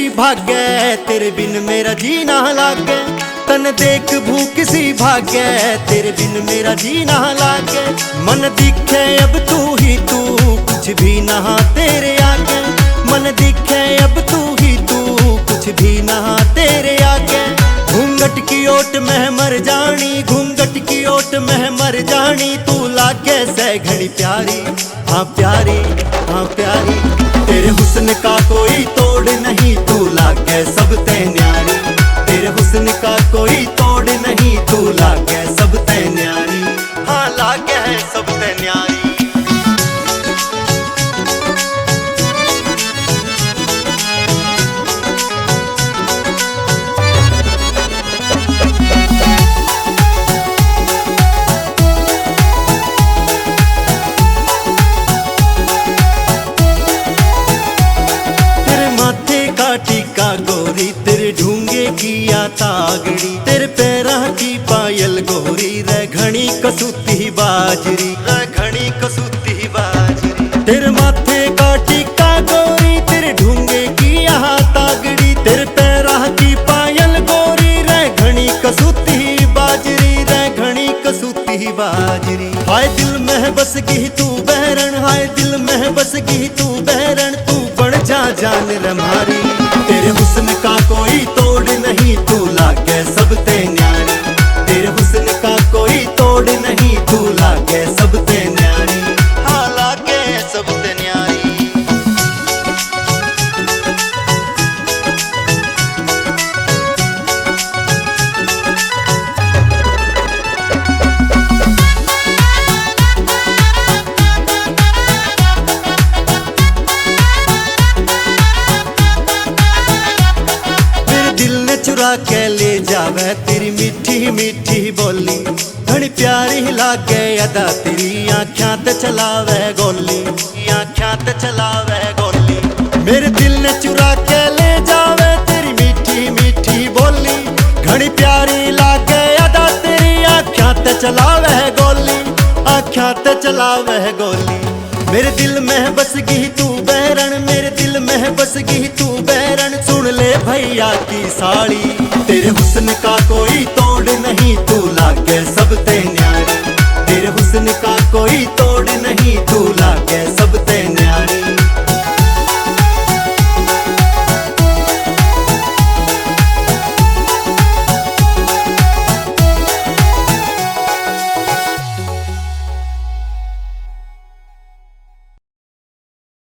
किसी भाग्य, तेरे बिन मेरा जी ना लागे। तन देख भूख सी भाग्य, तेरे बिन मेरा जी ना लागे। मन दिखे अब तू ही तू, कुछ भी ना तेरे आगे। मन दिखे अब तू ही तू, कुछ भी ना तेरे आगे। घूंघट की ओट में मर जानी, घूंघट की ओट में मर जानी। तू लागे से घड़ी प्यारी, हाँ प्यारी, हाँ प्यारी। तेरे हुस्न का कोई तोड़ नहीं, तू लागे सब ते न्यारी। तेरे हुस्न का कोई तोड़ नहीं, तू लागे सब ते न्यारी। हाँ लागे सब ते न्यारी। टीका गोरी, तेरे ढूंगे की तागड़ी। तेरे पैरा की पायल गोरी, रे घनी कसूती बाजरी, रे घनी कसूती बाजरी। तेरे माथे का टीका गोरी, तेरे ढूंगे की तागड़ी। तेरे पैरा की पायल गोरी, रे घनी कसूती बाजरी, रे घनी कसूती बाजरी। हाय दिल में बस गई तू बहरन, हाय दिल में बस गई तू बहरन। तू बन जा जान रमारी। तेरे हुस्न का कोई तोड़ नहीं, तू लागे सब ते न्यारी। तेरे हुस्न का कोई तोड़ नहीं, तू लागे सब ते न्यारी। हाँ लागे सब ते न्यारी। चुरा के ले जावे तेरी मीठी मीठी बोली। बड़ी प्यारी लागे अदा तेरी, आँखियां ते चलावे गोली, आँखियां ते चलावे गोली। मेरे दिल ने चुरा के ले जावे तेरी मीठी मीठी बोली। घड़ी प्यारी लागे अदा तेरी, आँखियां ते चलावे गोली, आँखियां ते चलावे गोली। मेरे दिल में बस गई तू बहरन, मेरे दिल में बस गई तू बहरन। सुन ले भैया की साड़ी, तेरे हुस्न का कोई तोड़ नहीं, तू लागे सब ते न्यारी। तेरे हुस्न का कोई तोड़ नहीं, तू लागे सब